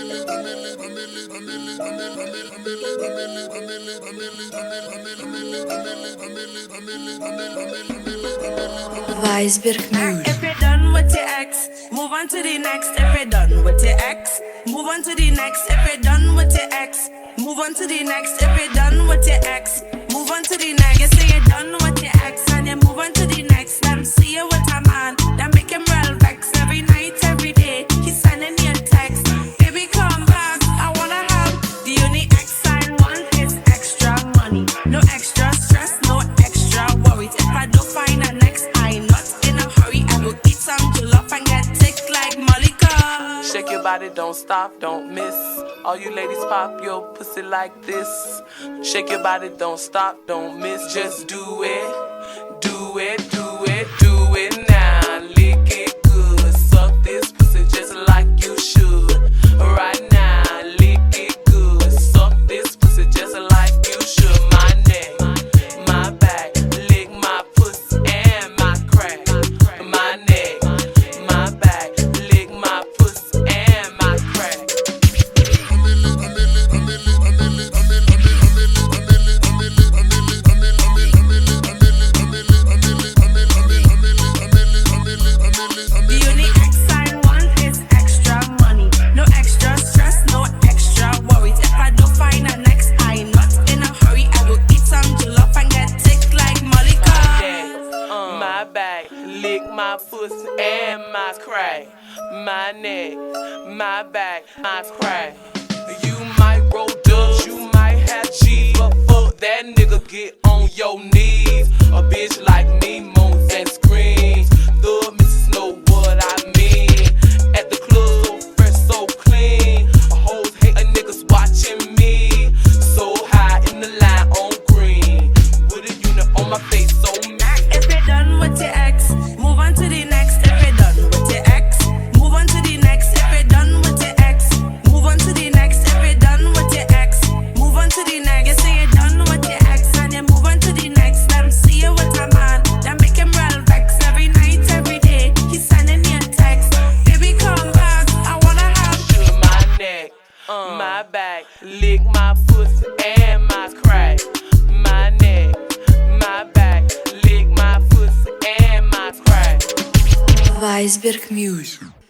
Weisberg Music. If you're done with your ex, move on to the next. If you're done with your ex, move on to the next. If you're done with your ex, move on to the next. If you're done with your ex, move on to the next. You say you're done with your ex and you move on to the next. Let him see you with a man that make him real vex. Every night, every day, he's sending you a text. Baby, come back, I wanna have. The only ex I want is extra money. No extra stress, no extra worries. If I don't find a next, I'm not in a hurry. I will eat some jollof and get thick like Malika. Shake your body, don't stop, don't miss. All you ladies pop your pussy like this. Shake your body, don't stop, don't miss. Just do it, do it, do it, do it now. Lick it good, suck this pussy just like you should. Right now, lick it good, suck this pussy just like you should. My neck, my back, lick my pussy and my crack. My neck, my back, lick my pussy and my crack. The only ex I want is extra money. No extra stress, no extra worries. If I don't find a next, I'm not in a hurry. I will eat some jollof and get thick like Malika. My back, lick my pussy and my crack. My neck, my back, my crack. You might roll dubs, you might have cheese, but fuck that nigga, get on your knees. A bitch like me moans and screams. The missus know what I mean. At the club, so fresh, so clean. Hoes hate a niggas watching me. So high in the line on green. With a unit on my face, so mad. If you're done with your ex, move on to the next. If you're done with your ex, move on to the next. If you're done with your ex, move on to the next. If you're done with your ex, move on to the next. You say you're done with your ex and you move on to the next. Let him see you with a man that make him real vex. Every night, every day, he's sending you a text. Baby, come back, I wanna have. Shoot my neck, my back, lick my pussy and my crack. My neck, my back, lick my pussy and my crack. Weisberg Music.